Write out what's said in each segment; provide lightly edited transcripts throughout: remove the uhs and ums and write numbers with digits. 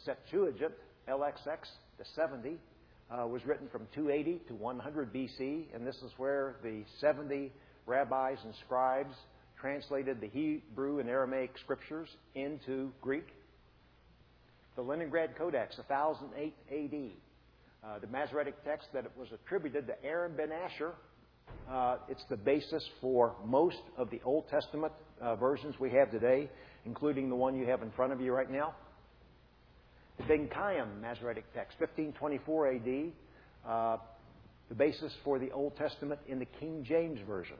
Septuagint, LXX, the 70, was written from 280 to 100 BC, and this is where the 70 rabbis and scribes translated the Hebrew and Aramaic scriptures into Greek. The Leningrad Codex, 1008 AD. The Masoretic text that was attributed to Aaron ben Asher. It's the basis for most of the Old Testament versions we have today, including the one you have in front of you right now. The Ben Chaim Masoretic text, 1524 AD, the basis for the Old Testament in the King James Version.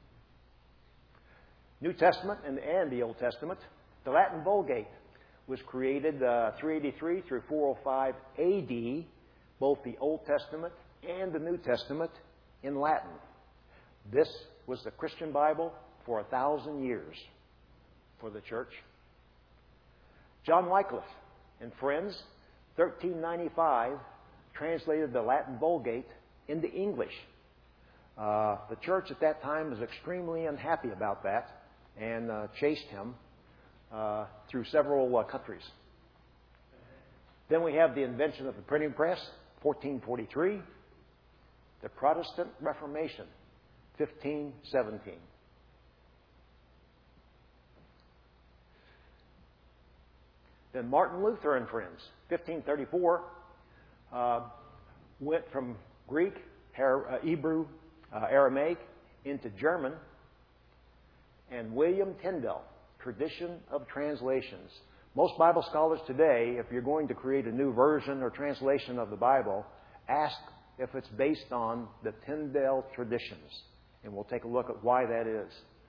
New Testament and the Old Testament. The Latin Vulgate was created 383 through 405 AD, both the Old Testament and the New Testament in Latin. This was the Christian Bible for 1,000 years for the church. John Wycliffe and friends, 1395, translated the Latin Vulgate into English. The church at that time was extremely unhappy about that and chased him through several countries. Then we have the invention of the printing press, 1443. The Protestant Reformation, 1517. Then Martin Luther and friends, 1534, went from Greek, Hebrew, Aramaic into German. And William Tyndale, Tradition of Translations. Most Bible scholars today, if you're going to create a new version or translation of the Bible, ask if it's based on the Tyndale traditions. And we'll take a look at why that is.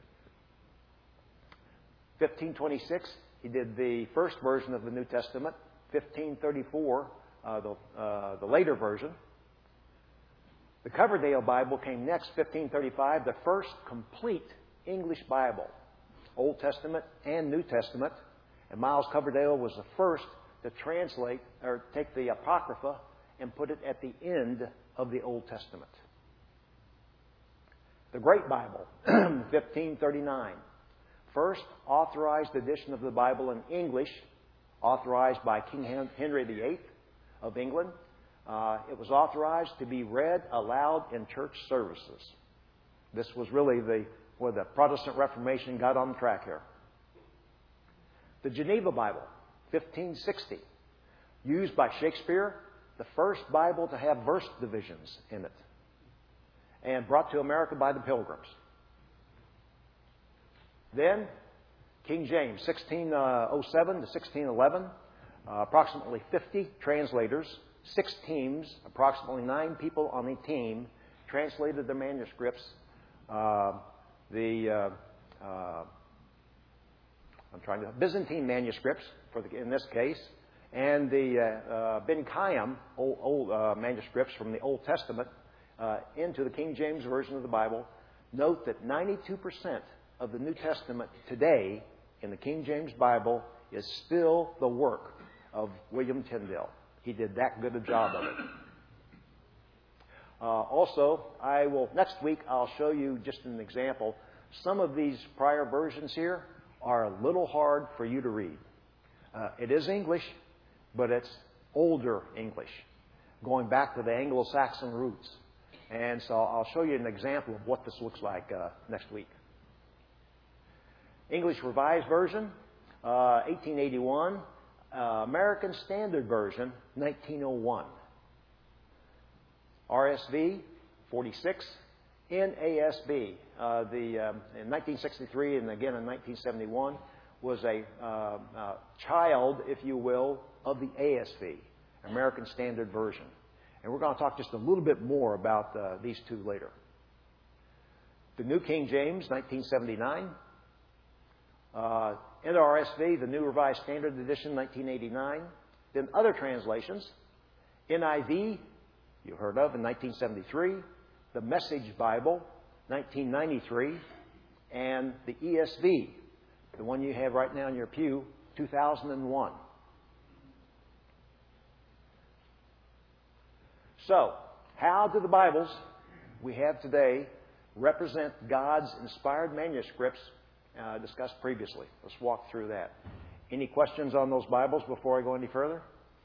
1526, he did the first version of the New Testament. 1534, the later version. The Coverdale Bible came next, 1535, the first complete English Bible, Old Testament and New Testament. And Miles Coverdale was the first to translate or take the Apocrypha and put it at the end of the Old Testament. The Great Bible, 1539. First authorized edition of the Bible in English, authorized by King Henry VIII of England. It was authorized to be read aloud in church services. This was really where the Protestant Reformation got on track here. The Geneva Bible, 1560. Used by Shakespeare, the first Bible to have verse divisions in it. And brought to America by the Pilgrims. Then, King James, 1607 to 1611. Approximately 50 translators, 6 teams, approximately 9 people on a team, translated the manuscripts. Byzantine manuscripts, in this case, and the Ben Chaim old manuscripts from the Old Testament into the King James Version of the Bible. Note that 92% of the New Testament today in the King James Bible is still the work of William Tyndale. He did that good a job of it. Also, next week I'll show you just an example. Some of these prior versions here are a little hard for you to read. It is English, but it's older English, going back to the Anglo-Saxon roots. And so I'll show you an example of what this looks like next week. English Revised Version, 1881. American Standard Version, 1901. RSV, 46. NASB, in 1963 and again in 1971, was a child, if you will, of the ASV, American Standard Version. And we're going to talk just a little bit more about these two later. The New King James, 1979. NRSV, the New Revised Standard Edition, 1989. Then other translations. NIV, you heard of, in 1973. The Message Bible, 1993. And the ESV, the one you have right now in your pew, 2001. So, how do the Bibles we have today represent God's inspired manuscripts discussed previously? Let's walk through that. Any questions on those Bibles before I go any further?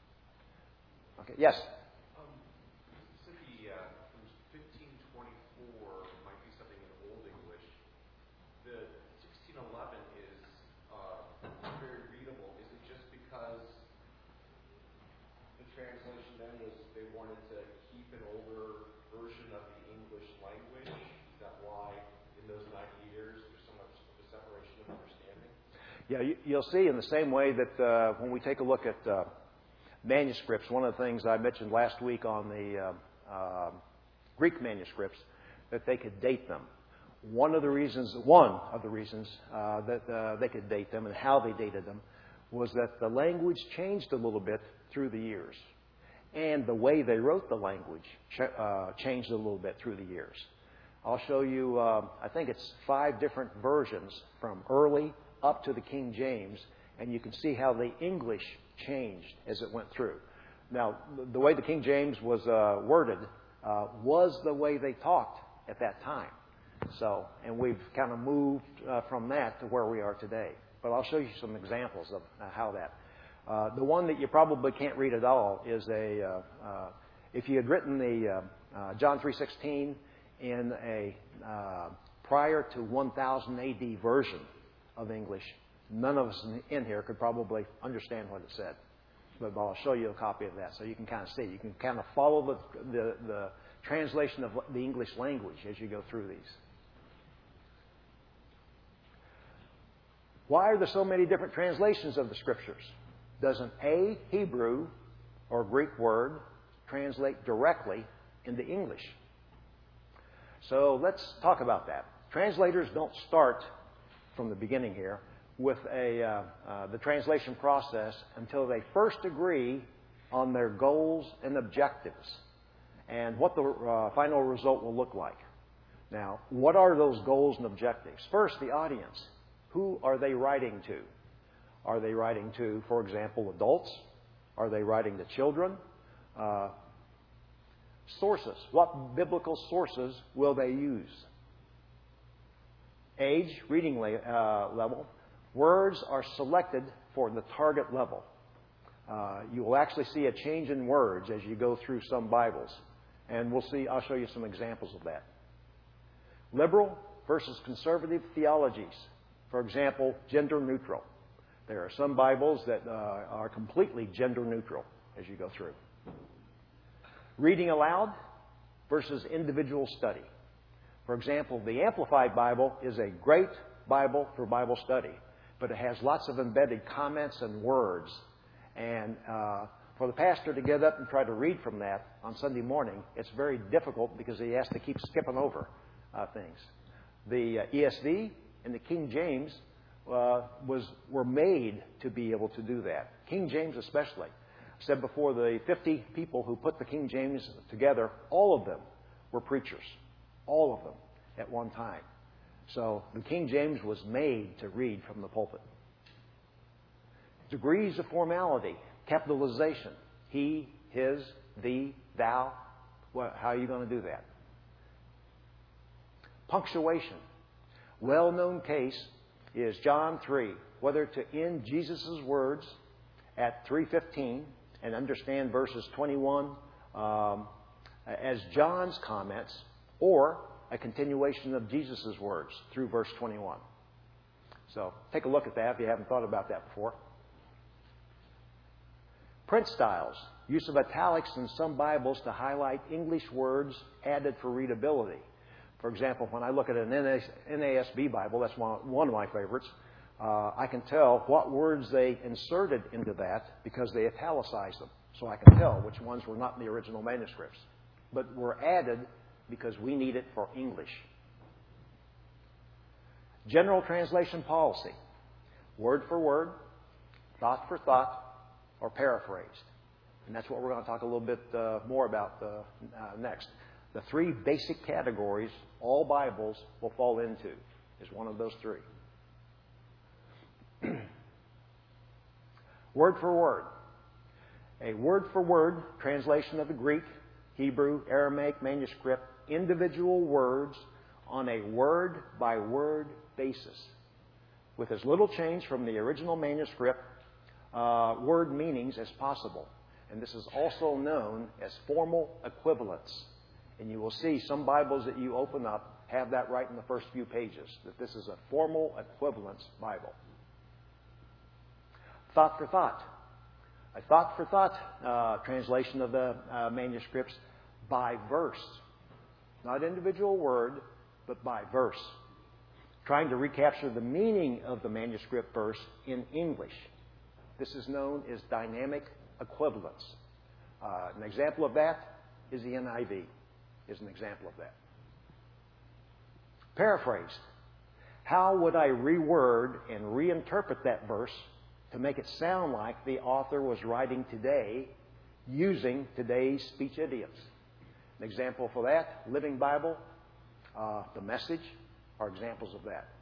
Okay. Yes. Said from 1524 might be something in Old English. The 1611 is very readable. Is it just because the translation then was they wanted to keep an older version of the English language? Is that why in those 90 years there's so much of a separation of understanding? Yeah, you'll see in the same way that when we take a look at manuscripts, one of the things I mentioned last week on the Greek manuscripts, that they could date them. One of the reasons that they could date them and how they dated them was that the language changed a little bit through the years. And the way they wrote the language changed a little bit through the years. I'll show you, I think it's 5 different versions from early up to the King James, and you can see how the English changed as it went through. Now, the way the King James was worded was the way they talked at that time. So, and we've kind of moved from that to where we are today. But I'll show you some examples of how that. The one that you probably can't read at all is if you had written the John 3:16 in a prior to 1000 AD version of English, none of us in here could probably understand what it said. But I'll show you a copy of that so you can kind of see. You can kind of follow the translation of the English language as you go through these. Why are there so many different translations of the Scriptures? Doesn't a Hebrew or Greek word translate directly into English? So let's talk about that. Translators don't start from the beginning here with the translation process until they first agree on their goals and objectives and what the final result will look like. Now, what are those goals and objectives? First, the audience. Who are they writing to? Are they writing to, for example, adults? Are they writing to children? Sources. What biblical sources will they use? Age, reading level. Words are selected for the target level. You will actually see a change in words as you go through some Bibles. And I'll show you some examples of that. Liberal versus conservative theologies. For example, gender neutral. There are some Bibles that are completely gender neutral as you go through. Reading aloud versus individual study. For example, the Amplified Bible is a great Bible for Bible study, but it has lots of embedded comments and words. And for the pastor to get up and try to read from that on Sunday morning, it's very difficult because he has to keep skipping over things. The ESV and the King James were made to be able to do that. King James especially. I said before, the 50 people who put the King James together, all of them were preachers. All of them at one time. So the King James was made to read from the pulpit. Degrees of formality, capitalization. He, his, thee, thou. How are you going to do that? Punctuation. Well-known case is John 3. Whether to end Jesus' words at 3:15 and understand verses 21 as John's comments, or a continuation of Jesus' words through verse 21. So take a look at that if you haven't thought about that before. Print styles. Use of italics in some Bibles to highlight English words added for readability. For example, when I look at an NASB Bible, that's one of my favorites, I can tell what words they inserted into that because they italicized them. So I can tell which ones were not in the original manuscripts, but were added because we need it for English. General translation policy. Word for word, thought for thought, or paraphrased. And that's what we're going to talk a little bit more about next. The 3 basic categories all Bibles will fall into is one of those 3. Word for word. A word-for-word translation of the Greek, Hebrew, Aramaic manuscript, individual words on a word-by-word basis, with as little change from the original manuscript word meanings as possible. And this is also known as formal equivalence. And you will see some Bibles that you open up have that right in the first few pages, that this is a formal equivalence Bible. Thought for thought. A thought for thought translation of the manuscripts by verse. Not individual word, but by verse. Trying to recapture the meaning of the manuscript verse in English. This is known as dynamic equivalence. An example of that is the NIV, is an example of that. Paraphrased. How would I reword and reinterpret that verse to make it sound like the author was writing today using today's speech idioms? An example for that, Living Bible, The Message, are examples of that.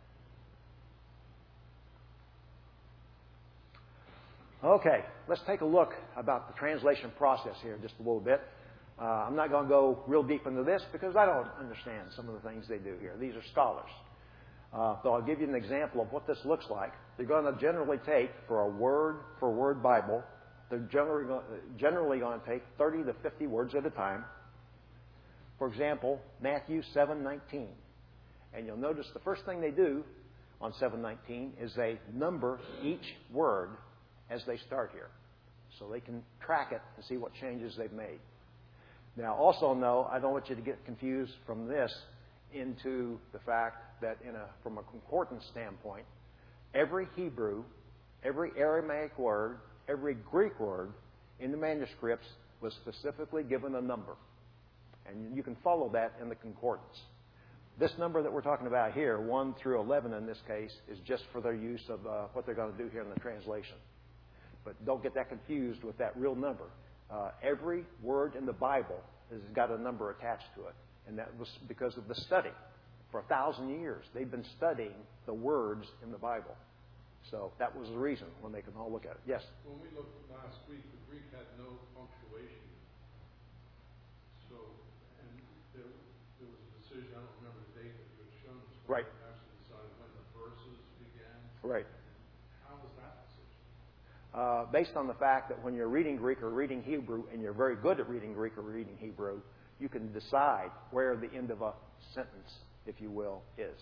Okay, let's take a look about the translation process here just a little bit. I'm not going to go real deep into this because I don't understand some of the things they do here. These are scholars. So I'll give you an example of what this looks like. They're going to generally take, for a word-for-word Bible, they're generally going to take 30 to 50 words at a time. For example, Matthew 7:19. And you'll notice the first thing they do on 7:19 is they number each word as they start here. So they can track it and see what changes they've made. Now, also know, I don't want you to get confused from this into the fact that from a concordance standpoint, every Hebrew, every Aramaic word, every Greek word in the manuscripts was specifically given a number. And you can follow that in the concordance. This number that we're talking about here, 1 through 11 in this case, is just for their use of what they're going to do here in the translation. But don't get that confused with that real number. Every word in the Bible has got a number attached to it. And that was because of the study. For 1,000 years, they've been studying the words in the Bible. So that was the reason when they can all look at it. Yes? When we looked last week, the Greek had no punctuation. So, and there was a decision, I don't remember the date that you had shown us, right. Actually decided when the verses began. Right. How was that decision? Based on the fact that when you're reading Greek or reading Hebrew, and you're very good at reading Greek or reading Hebrew, you can decide where the end of a sentence, if you will, is.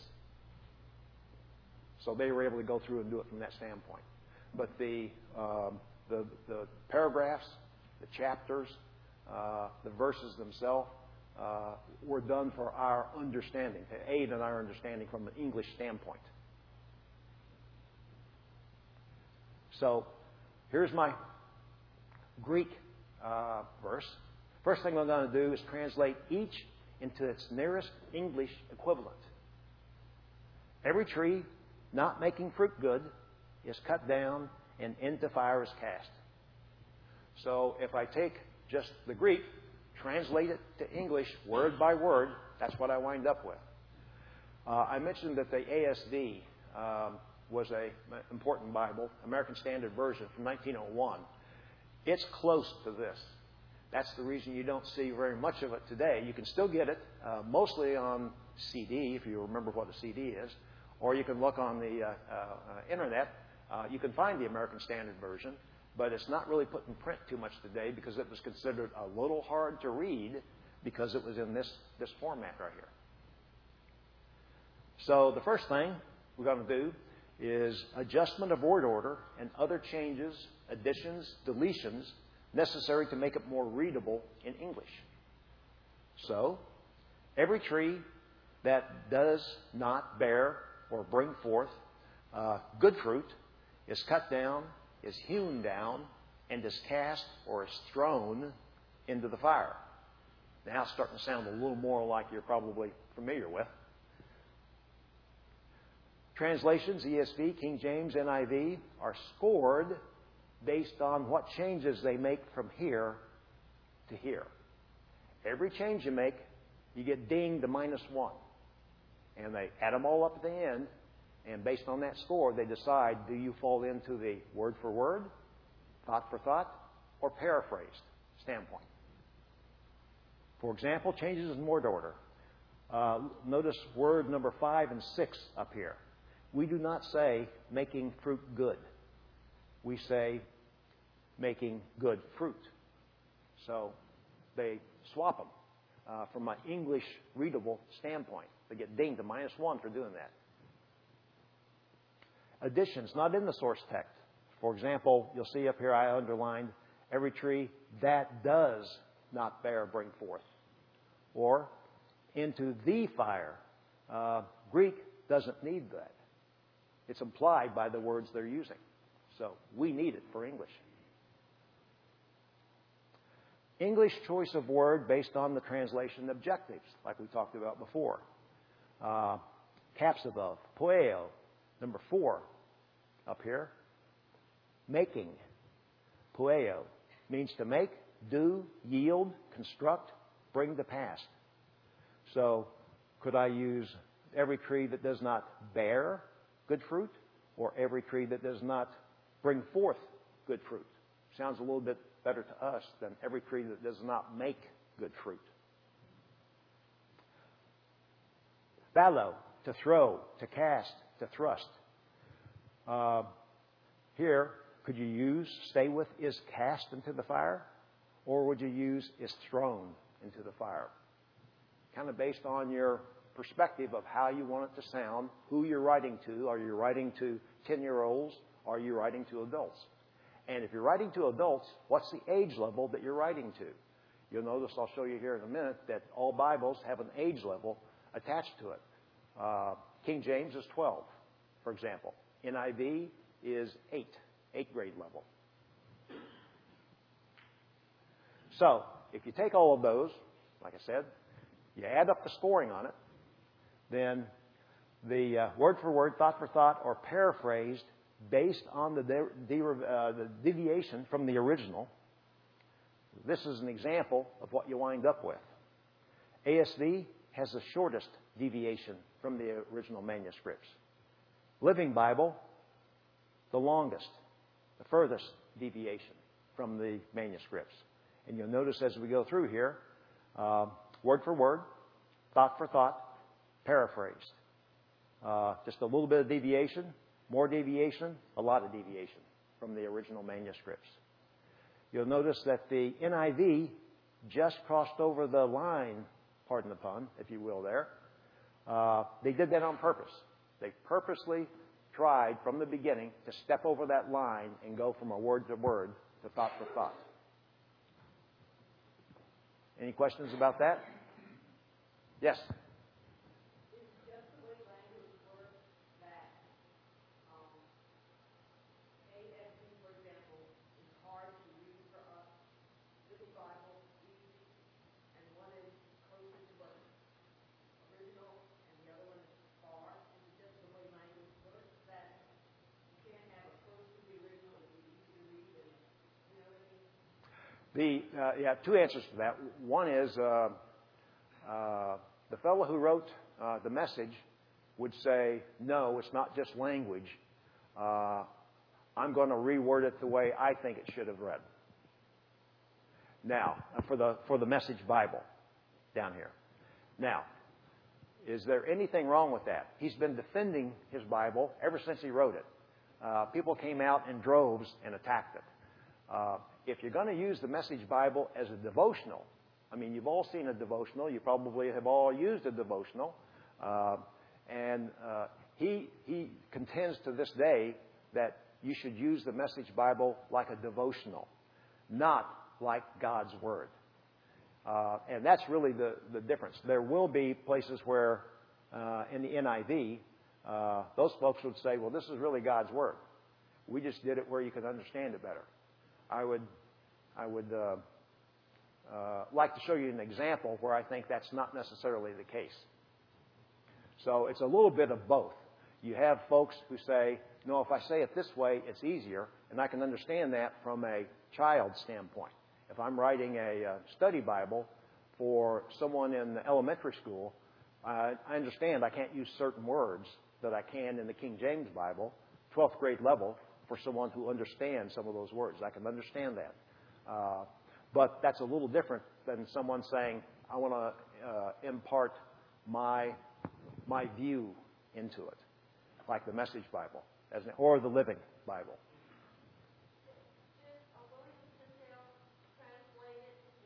So they were able to go through and do it from that standpoint. But the paragraphs, the chapters, the verses themselves were done for our understanding, to aid in our understanding from an English standpoint. So here's my Greek verse. First thing I'm going to do is translate each into its nearest English equivalent. Every tree not making fruit good is cut down and into fire is cast. So if I take just the Greek, translate it to English word by word, that's what I wind up with. I mentioned that the ASV was an important Bible, American Standard Version from 1901. It's close to this. That's the reason you don't see very much of it today. You can still get it, mostly on CD, if you remember what a CD is, or you can look on the Internet. You can find the American Standard Version, but it's not really put in print too much today because it was considered a little hard to read because it was in this format right here. So the first thing we're going to do is adjustment of word order and other changes, additions, deletions necessary to make it more readable in English. So, every tree that does not bear or bring forth good fruit is cut down, is hewn down, and is cast or is thrown into the fire. Now it's starting to sound a little more like you're probably familiar with. Translations, ESV, King James, NIV, are scored based on what changes they make from here to here. Every change you make, you get dinged to -1. And they add them all up at the end, and based on that score, they decide, do you fall into the word for word, thought for thought, or paraphrased standpoint. For example, changes in word order. Notice word number 5 and 6 up here. We do not say making fruit good. We say making good fruit. So they swap them from an English readable standpoint. They get dinged to -1 for doing that. Additions not in the source text. For example, you'll see up here I underlined every tree that does not bear bring forth. Or into the fire. Greek doesn't need that. It's implied by the words they're using. So we need it for English. English choice of word based on the translation objectives, like we talked about before. Caps above. Poeo. Number 4 up here. Making. Poeo means to make, do, yield, construct, bring to pass. So could I use every tree that does not bear good fruit or every tree that does not bring forth good fruit? Sounds a little bit better to us than every tree that does not make good fruit. Ballo, to throw, to cast, to thrust. Here, could you use, stay with, is cast into the fire? Or would you use, is thrown into the fire? Kind of based on your perspective of how you want it to sound, who you're writing to. Are you writing to 10-year-olds? Are you writing to adults? And if you're writing to adults, what's the age level that you're writing to? You'll notice, I'll show you here in a minute, that all Bibles have an age level attached to it. King James is 12, for example. NIV is 8 grade level. So, if you take all of those, like I said, you add up the scoring on it, then the word for word, thought for thought, or paraphrased based on the deviation from the original. This is an example of what you wind up with. ASV has the shortest deviation from the original manuscripts. Living Bible, the longest, the furthest deviation from the manuscripts. And you'll notice as we go through here, word for word, thought for thought, paraphrased. Just a little bit of deviation, more deviation, a lot of deviation from the original manuscripts. You'll notice that the NIV just crossed over the line, pardon the pun, if you will there. They did that on purpose. They purposely tried from the beginning to step over that line and go from a word to word to thought for thought. Any questions about that? Yes? Two answers to that. One is the fellow who wrote the message would say, no, it's not just language. I'm going to reword it the way I think it should have read. Now, for the Message Bible down here. Now, is there anything wrong with that? He's been defending his Bible ever since he wrote it. People came out in droves and attacked it. If you're going to use the Message Bible as a devotional, I mean, you've all seen a devotional. You probably have all used a devotional. He contends to this day that you should use the Message Bible like a devotional, not like God's Word. And that's really the difference. There will be places where, in the NIV, those folks would say, well, this is really God's Word. We just did it where you could understand it better. I would like to show you an example where I think that's not necessarily the case. So it's a little bit of both. You have folks who say, no, if I say it this way, it's easier, and I can understand that from a child's standpoint. If I'm writing a study Bible for someone in elementary school, I understand I can't use certain words that I can in the King James Bible, 12th grade level, for someone who understands some of those words. I can understand that. But that's a little different than someone saying, I want to impart my view into it, like the Message Bible or the Living Bible.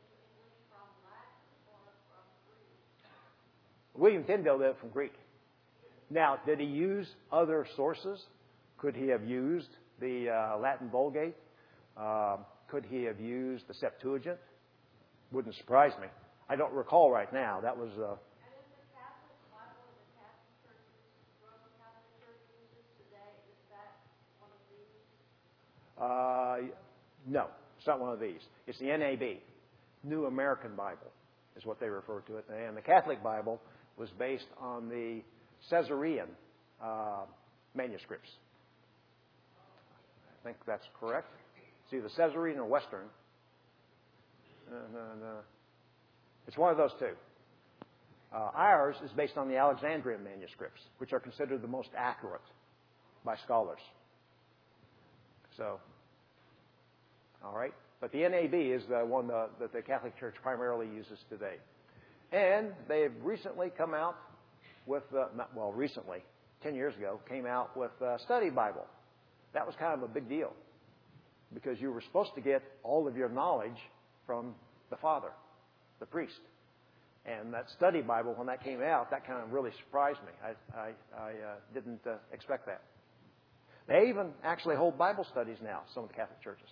William Tyndale did it from Greek. Now, did he use other sources? Could he have used the Latin Vulgate? Could he have used the Septuagint? Wouldn't surprise me. I don't recall right now. That was... And is the Catholic Bible the Catholic Church, Roman Catholic Church uses today, is that one of these? No, it's not one of these. It's the NAB, New American Bible, is what they refer to it. And the Catholic Bible was based on the Caesarean manuscripts. I think that's correct. It's either Caesarean or Western. It's one of those two. Ours is based on the Alexandrian manuscripts, which are considered the most accurate by scholars. So, all right. But the NAB is the one that the Catholic Church primarily uses today. And they've recently come out with, recently, 10 years ago, came out with a study Bible. That was kind of a big deal because you were supposed to get all of your knowledge from the Father, the priest. And that study Bible, when that came out, that kind of really surprised me. I didn't expect that. They even actually hold Bible studies now, some of the Catholic churches.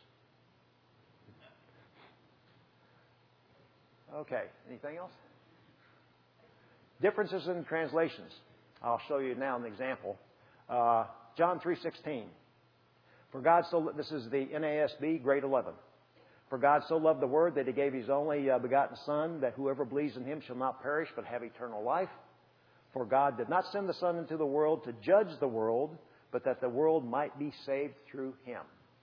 Okay, anything else? Differences in translations. I'll show you now an example. John 3:16. For God so... This is the NASB, grade 11. For God so loved the world that He gave His only begotten Son, that whoever believes in Him shall not perish but have eternal life. For God did not send the Son into the world to judge the world, but that the world might be saved through Him.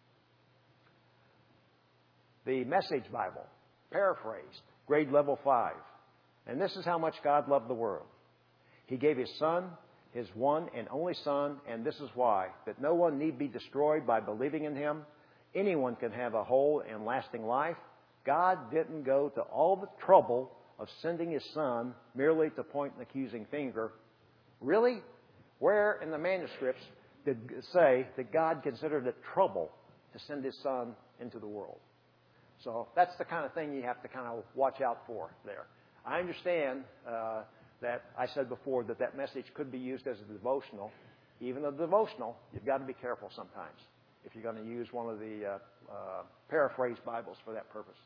The Message Bible, paraphrased, grade level 5. And this is how much God loved the world. He gave His Son, His one and only Son, and this is why, that no one need be destroyed by believing in Him. Anyone can have a whole and lasting life. God didn't go to all the trouble of sending His Son merely to point an accusing finger. Really? Where in the manuscripts did it say that God considered it trouble to send His Son into the world? So that's the kind of thing you have to kind of watch out for there. I understand that I said before that message could be used as a devotional. Even a devotional, you've got to be careful sometimes if you're going to use one of the paraphrased Bibles for that purpose.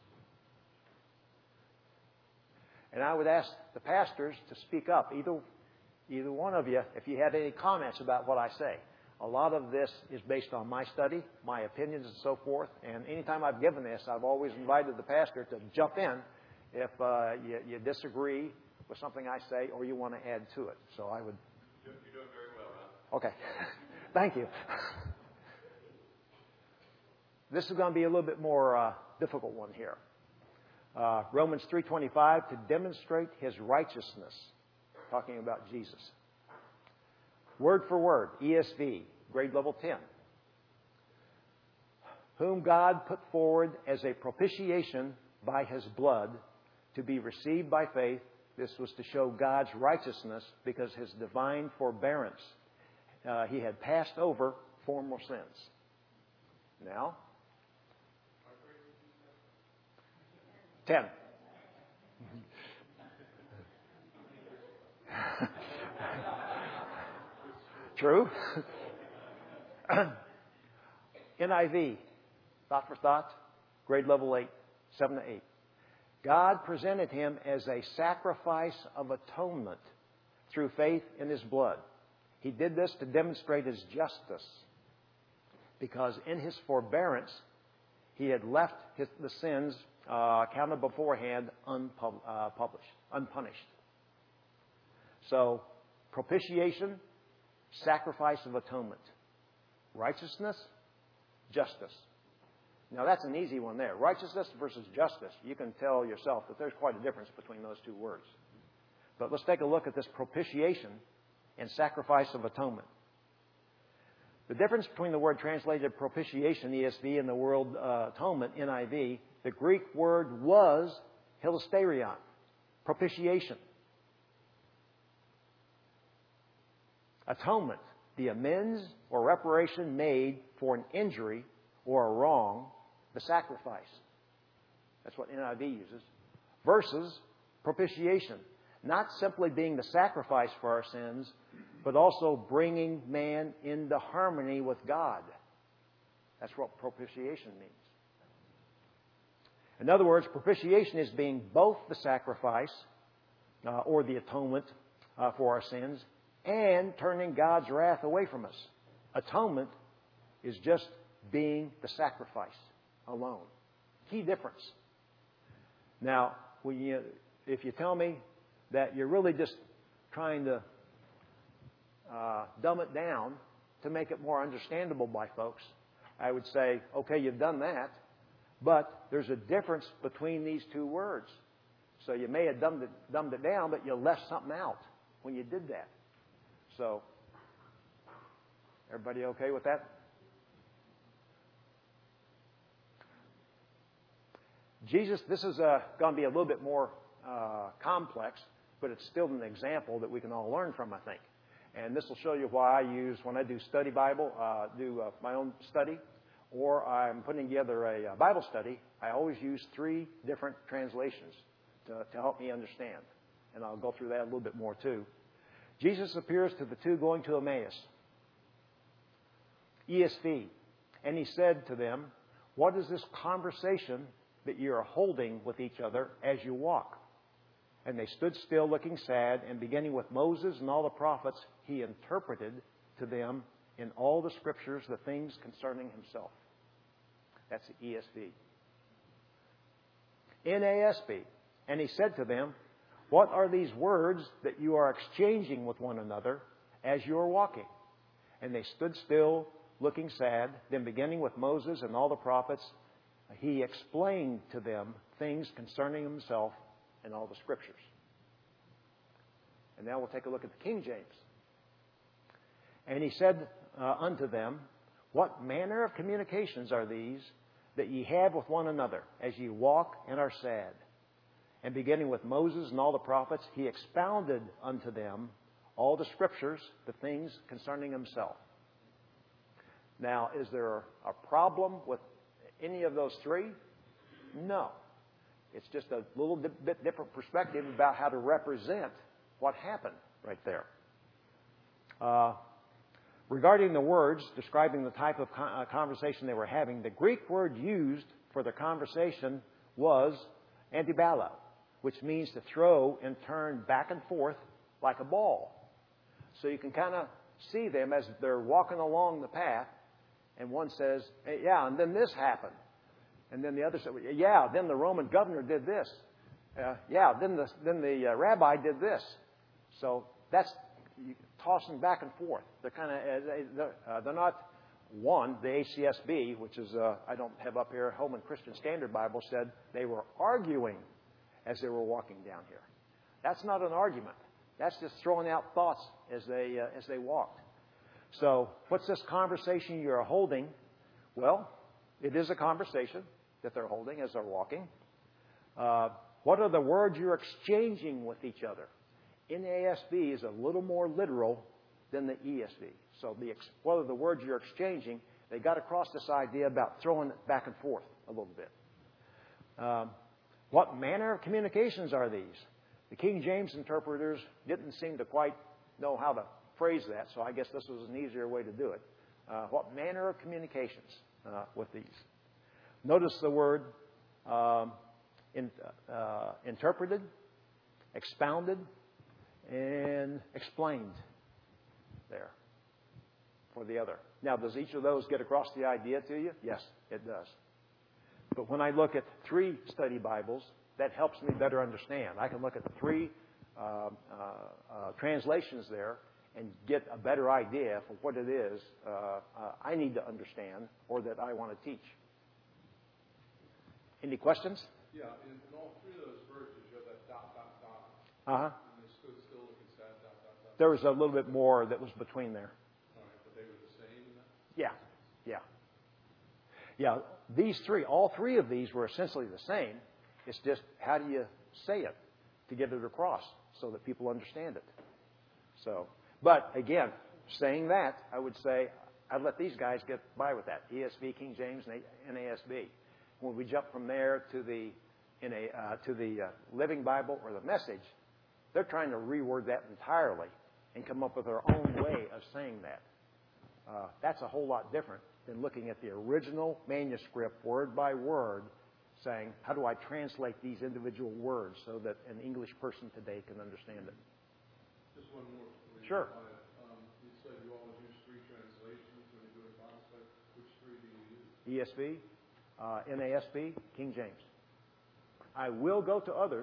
And I would ask the pastors to speak up, either one of you, if you have any comments about what I say. A lot of this is based on my study, my opinions, and so forth. And anytime I've given this, I've always invited the pastor to jump in if you disagree with something I say or you want to add to it. So I would... You're doing very well, Ron. Okay. Thank you. This is going to be a little bit more difficult one here. Romans 3:25, to demonstrate His righteousness, talking about Jesus. Word for word, ESV, grade level 10. Whom God put forward as a propitiation by His blood to be received by faith. This was to show God's righteousness because His divine forbearance. He had passed over former sins. Now, 10. True. NIV, thought for thought, grade level 8, 7 to 8. God presented Him as a sacrifice of atonement through faith in His blood. He did this to demonstrate His justice, because in His forbearance, He had left the sins counted beforehand unpunished. So, propitiation, sacrifice of atonement. Righteousness, justice. Now, that's an easy one there. Righteousness versus justice. You can tell yourself that there's quite a difference between those two words. But let's take a look at this propitiation and sacrifice of atonement. The difference between the word translated propitiation, ESV, and the word atonement, NIV, the Greek word was hilasterion, propitiation. Atonement, the amends or reparation made for an injury or a wrong, the sacrifice. That's what NIV uses. Versus propitiation, not simply being the sacrifice for our sins, but also bringing man into harmony with God. That's what propitiation means. In other words, propitiation is being both the sacrifice or the atonement for our sins and turning God's wrath away from us. Atonement is just being the sacrifice alone. Key difference. Now, if you tell me that you're really just trying to dumb it down to make it more understandable by folks, I would say, okay, you've done that, but there's a difference between these two words. So you may have dumbed it down, but you left something out when you did that. So, everybody okay with that? Jesus, this is going to be a little bit more complex, but it's still an example that we can all learn from, I think. And this will show you why I use, when I do study Bible, my own study, or I'm putting together a Bible study, I always use 3 different translations to help me understand. And I'll go through that a little bit more too. Jesus appears to the 2 going to Emmaus. ESV. And he said to them, "What is this conversation that you are holding with each other as you walk?" And they stood still, looking sad, and beginning with Moses and all the prophets, he interpreted to them in all the Scriptures the things concerning himself. That's the ESV. NASB. And he said to them, "What are these words that you are exchanging with one another as you are walking?" And they stood still, looking sad. Then beginning with Moses and all the prophets, he explained to them things concerning himself in all the Scriptures. And now we'll take a look at the King James. And he said unto them, "What manner of communications are these that ye have with one another as ye walk and are sad?" And beginning with Moses and all the prophets, he expounded unto them all the Scriptures, the things concerning himself. Now, is there a problem with any of those 3? No. It's just a little bit different perspective about how to represent what happened right there. Regarding the words describing the type of conversation they were having, the Greek word used for the conversation was antiballa, which means to throw and turn back and forth like a ball. So you can kind of see them as they're walking along the path, and one says, "Hey, yeah, and then this happened." And then the other said, "Yeah, then the Roman governor did this. Yeah, then the rabbi did this." So that's tossing back and forth. They're kind of they're not one. The ACSB, which is I don't have up here, Holman Christian Standard Bible, said they were arguing as they were walking down here. That's not an argument. That's just throwing out thoughts as they walked. So what's this conversation you're holding? Well, it is a conversation that they're holding as they're walking. What are the words you're exchanging with each other? NASB is a little more literal than the ESV. So what are the words you're exchanging? They got across this idea about throwing it back and forth a little bit. What manner of communications are these? The King James interpreters didn't seem to quite know how to phrase that, so I guess this was an easier way to do it. What manner of communications with these? Notice the word interpreted, expounded, and explained there for the other. Now, does each of those get across the idea to you? Yes, it does. But when I look at 3 study Bibles, that helps me better understand. I can look at the 3 translations there and get a better idea for what it is I need to understand or that I want to teach. Any questions? Yeah, in all 3 of those verses, you have that ... Uh-huh. And they stood still looking sad, ... There was a little bit more that was between there. All right, but they were the same in that? Yeah. These 3, all 3 of these were essentially the same. It's just how do you say it to get it across so that people understand it. So, but again, saying that, I would say I'd let these guys get by with that. ESV, King James, and NASB. When we jump from there to the Living Bible or the Message, They're trying to reword that entirely and come up with their own way of saying that. That's a whole lot different than looking at the original manuscript word by word, saying, how do I translate these individual words so that an English person today can understand it? Just one more. Sure. You said you always use 3 translations when you do a Bible study. Which 3 do you use? ESV, NASB, King James. I will go to others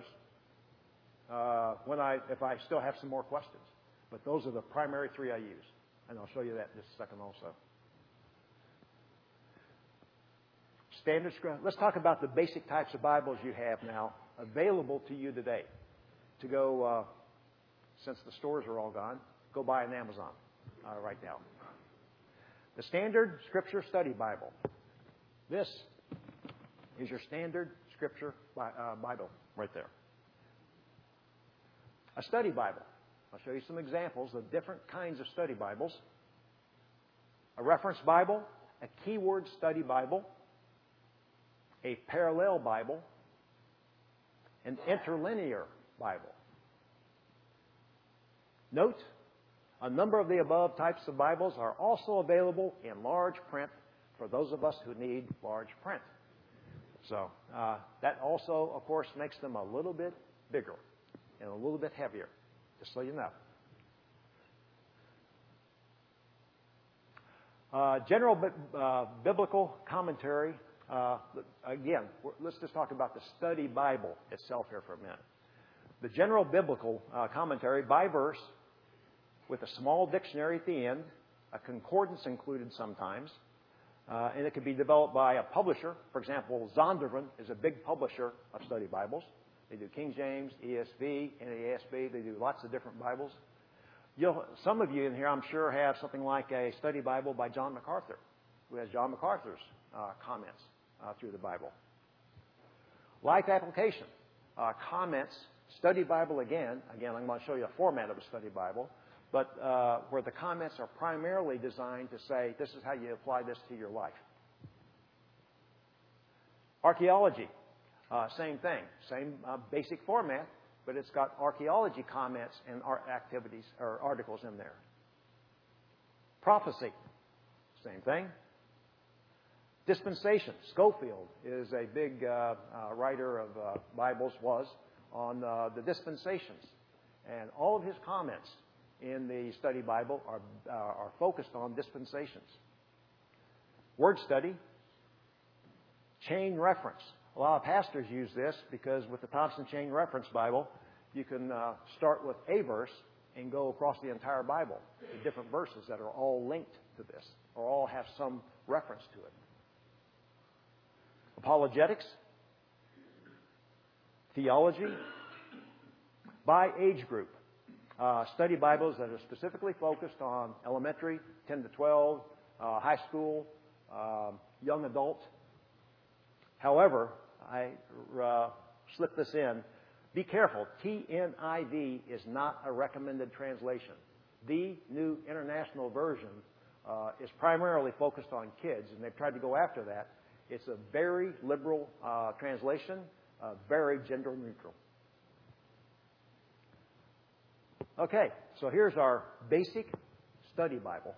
if I still have some more questions. But those are the primary 3 I use. And I'll show you that in just a second also. Standard Scripture. Let's talk about the basic types of Bibles you have now available to you today. To go, since the stores are all gone, go buy an Amazon right now. The Standard Scripture Study Bible. This is your Standard Scripture Bible right there. A study Bible. I'll show you some examples of different kinds of study Bibles. A reference Bible, a keyword study Bible, a parallel Bible, an interlinear Bible. Note, a number of the above types of Bibles are also available in large print for those of us who need large print. So that also, of course, makes them a little bit bigger and a little bit heavier, just so you know. General biblical commentary. Again, let's just talk about the study Bible itself here for a minute. The general biblical commentary by verse with a small dictionary at the end, a concordance included sometimes, and it can be developed by a publisher. For example, Zondervan is a big publisher of study Bibles. They do King James, ESV, NASB. They do lots of different Bibles. Some of you in here, I'm sure, have something like a study Bible by John MacArthur, who has John MacArthur's comments through the Bible. Life application. Comments. Study Bible again. Again, I'm going to show you a format of a study Bible, but where the comments are primarily designed to say, this is how you apply this to your life. Archaeology. Same thing. Same basic format, but it's got archaeology comments and activities or articles in there. Prophecy. Same thing. Dispensation. Schofield is a big writer of Bibles, on the dispensations. And all of his comments in the study Bible are focused on dispensations. Word study. Chain reference. A lot of pastors use this because with the Thompson Chain Reference Bible, you can start with a verse and go across the entire Bible. The different verses that are all linked to this or all have some reference to it. Apologetics. Theology. By age group. Study Bibles that are specifically focused on elementary, 10 to 12, high school, young adult. However, I slip this in. Be careful. TNIV is not a recommended translation. The New International Version is primarily focused on kids, and they've tried to go after that. It's a very liberal translation, very gender neutral. Okay, so here's our basic study Bible.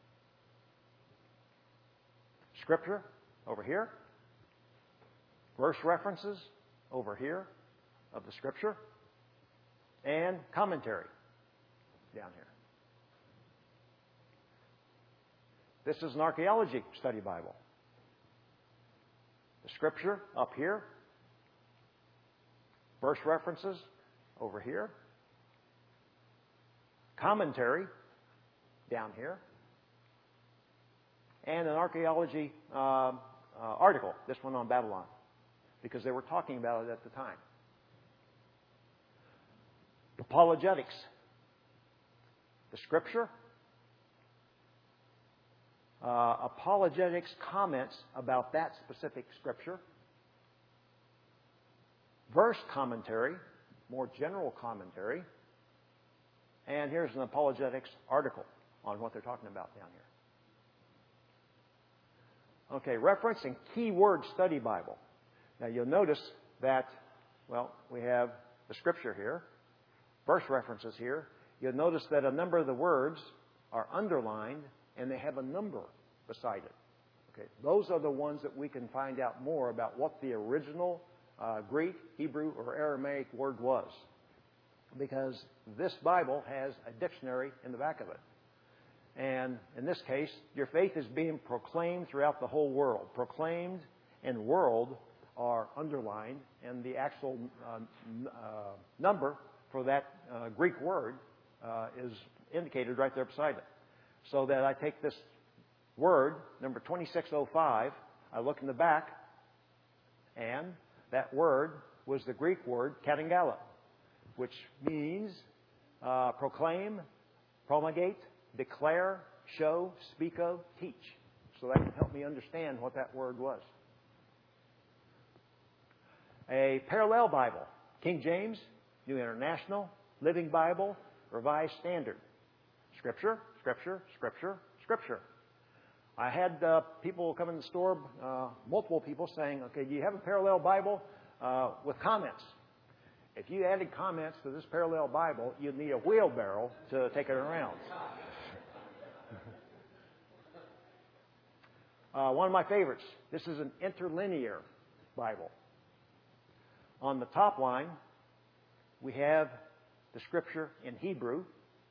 Scripture over here. Verse references over here of the Scripture. And commentary down here. This is an archaeology study Bible. The Scripture up here. Verse references over here. Commentary down here. And an archaeology article, this one on Babylon, because they were talking about it at the time. Apologetics. The Scripture. Apologetics comments about that specific Scripture. Verse commentary, more general commentary. And here's an apologetics article on what they're talking about down here. Okay, reference and keyword study Bible. Now you'll notice that, we have the Scripture here. verse references here, you'll notice that a number of the words are underlined and they have a number beside it. Okay, those are the ones that we can find out more about what the original Greek, Hebrew, or Aramaic word was. Because this Bible has a dictionary in the back of it. And in this case, your faith is being proclaimed throughout the whole world. Proclaimed and world are underlined, and the actual number for that Greek word is indicated right there beside it. So that I take this word, number 2605, I look in the back, and that word was the Greek word katangala, which means proclaim, promulgate, declare, show, speak of, teach. So that can help me understand what that word was. A parallel Bible, King James, New International, Living Bible, Revised Standard. Scripture, Scripture, Scripture, Scripture. I had people come in the store, multiple people saying, okay, do you have a parallel Bible with comments? If you added comments to this parallel Bible, you'd need a wheelbarrow to take it around. One of my favorites. This is an interlinear Bible. On the top line, we have the Scripture in Hebrew.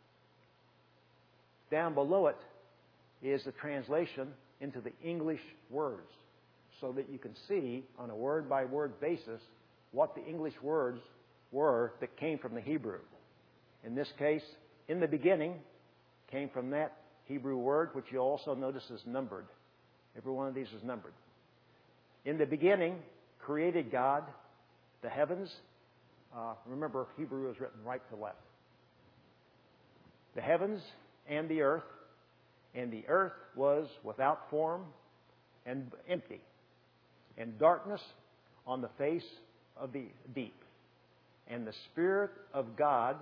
Down below it is the translation into the English words, so that you can see on a word-by-word basis what the English words were that came from the Hebrew. In this case, in the beginning, came from that Hebrew word, which you'll also notice is numbered. Every one of these is numbered. In the beginning, created God the heavens. Remember, Hebrew is written right to left. The heavens and the earth was without form and empty, and darkness on the face of the deep. And the Spirit of God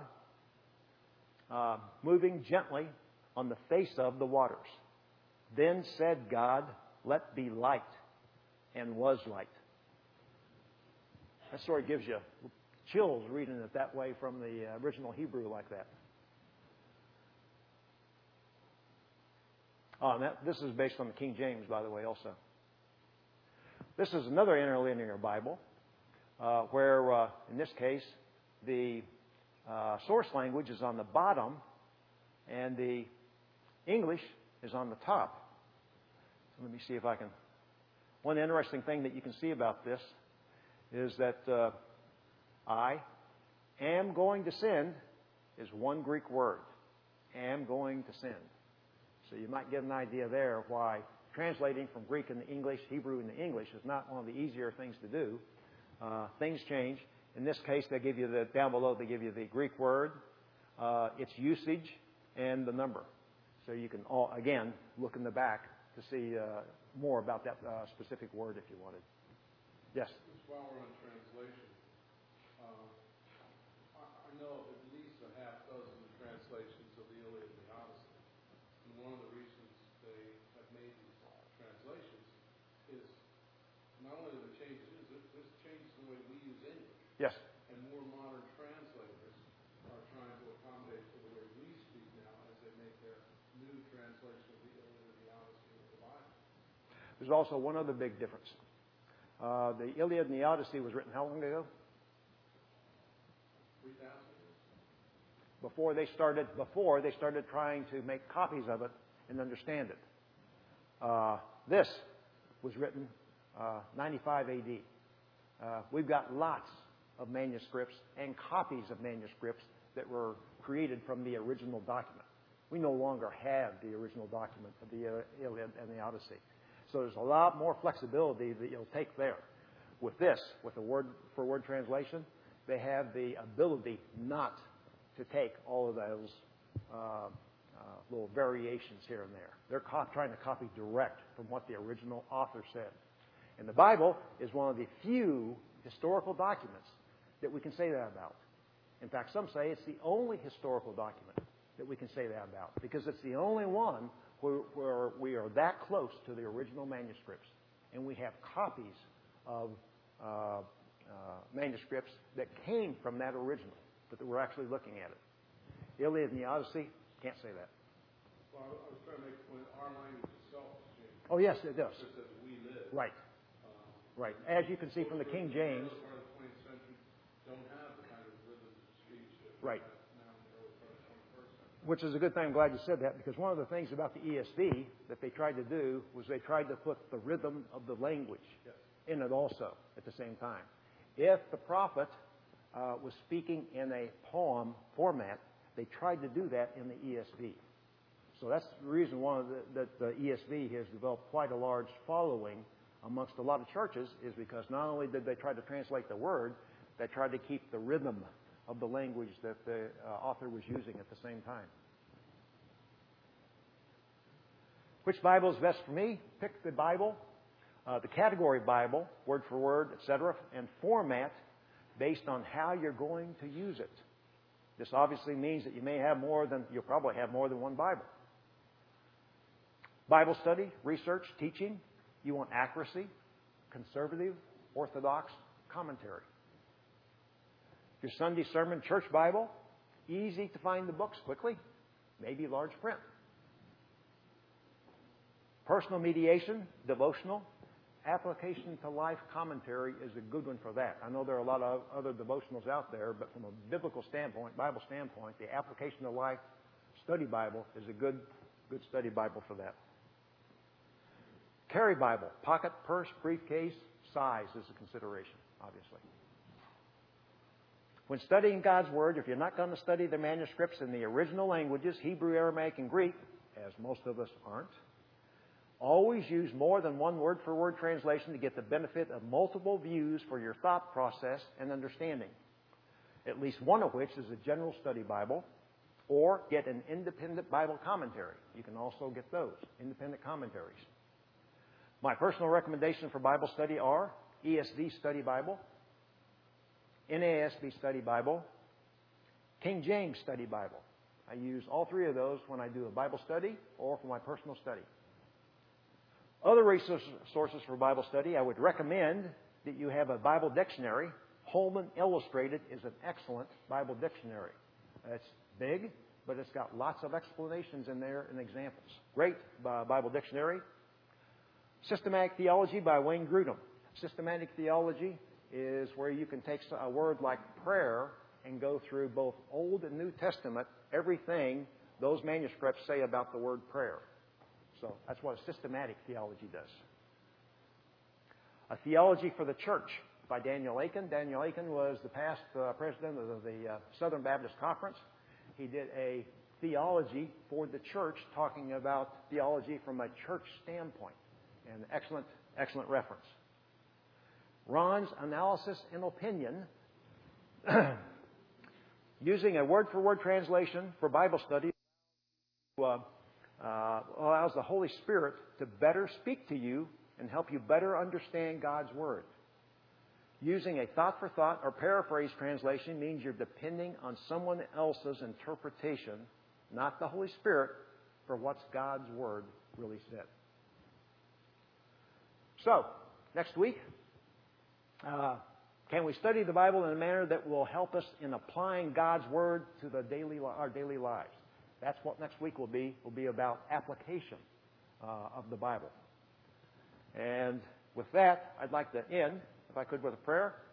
moving gently on the face of the waters. Then said God, let be light, and was light. That sort of gives you chills reading it that way from the original Hebrew like that. This is based on the King James, by the way, also. This is another interlinear Bible, where, in this case, the source language is on the bottom, and the English is on the top. So let me see if I can... One interesting thing that you can see about this is that I am going to send is one Greek word. Am going to send. So you might get an idea there of why translating from Greek into English, Hebrew into English is not one of the easier things to do. Things change. In this case, they give you down below, they give you the Greek word, its usage, and the number. So you can, again, look in the back to see more about that specific word if you wanted. Yes? Just while we're on translation, I know of at least a half dozen translations of the Iliad and the Odyssey. And one of the reasons they have made these translations is not only are there changes, there's changes in the way we use English. Yes. And more modern translators are trying to accommodate for the way we speak now as they make their new translation of the Iliad and the Odyssey of the Bible. There's also one other big difference. The Iliad and the Odyssey was written how long ago? 3,000 years. Before they started trying to make copies of it and understand it. This was written 95 AD. We've got lots of manuscripts and copies of manuscripts that were created from the original document. We no longer have the original document of the Iliad and the Odyssey. So there's a lot more flexibility that you'll take there. With this, with the word-for-word translation, they have the ability not to take all of those little variations here and there. They're trying to copy direct from what the original author said. And the Bible is one of the few historical documents that we can say that about. In fact, some say it's the only historical document that we can say that about, because it's the only one where we are that close to the original manuscripts, and we have copies of manuscripts that came from that original. but that we're actually looking at it. Iliad and the Odyssey, can't say that. Well, I was trying to make the point, our language itself has changed. Oh, yes, it does. Just as we live. Right. Right. As you can see from the King James. Part of the 20th century don't have the kind of rhythms of speech that we Right. have now in the early part of the 21st century. Which is a good thing. I'm glad you said that, because one of the things about the ESV that they tried to do was they tried to put the rhythm of the language in it also at the same time. If the prophet was speaking in a poem format, they tried to do that in the ESV. So that's the reason that the ESV has developed quite a large following amongst a lot of churches, is because not only did they try to translate the word, they tried to keep the rhythm of the language that the author was using at the same time. Which Bible is best for me? Pick the Bible, the category Bible, word for word, etc., and format based on how you're going to use it. This obviously means that you'll probably have more than one Bible. Bible study, research, teaching, you want accuracy, conservative, orthodox, commentary. Your Sunday sermon, church Bible, easy to find the books quickly, maybe large print. Personal mediation, devotional, application to life commentary is a good one for that. I know there are a lot of other devotionals out there, but from a biblical standpoint, Bible standpoint, the application to life study Bible is a good study Bible for that. Carry Bible, pocket, purse, briefcase, size is a consideration, obviously. When studying God's Word, if you're not going to study the manuscripts in the original languages, Hebrew, Aramaic, and Greek, as most of us aren't, always use more than one word-for-word translation to get the benefit of multiple views for your thought process and understanding, at least one of which is a general study Bible, or get an independent Bible commentary. You can also get those, independent commentaries. My personal recommendation for Bible study are ESV Study Bible, NASB Study Bible, King James Study Bible. I use all three of those when I do a Bible study or for my personal study. Other resources for Bible study, I would recommend that you have a Bible dictionary. Holman Illustrated is an excellent Bible dictionary. It's big, but it's got lots of explanations in there and examples. Great Bible dictionary. Systematic Theology by Wayne Grudem. Systematic theology is where you can take a word like prayer and go through both Old and New Testament, everything those manuscripts say about the word prayer. So that's what a systematic theology does. A Theology for the Church by Daniel Akin. Daniel Akin was the past president of the Southern Baptist Conference. He did a theology for the church, talking about theology from a church standpoint. An excellent reference. Ron's Analysis and Opinion, using a word-for-word translation for Bible study, allows the Holy Spirit to better speak to you and help you better understand God's Word. Using a thought-for-thought or paraphrase translation means you're depending on someone else's interpretation, not the Holy Spirit, for what's God's Word really said. So, next week, can we study the Bible in a manner that will help us in applying God's Word to our daily lives? That's what next week will be. Will be about application of the Bible. And with that, I'd like to end, if I could, with a prayer.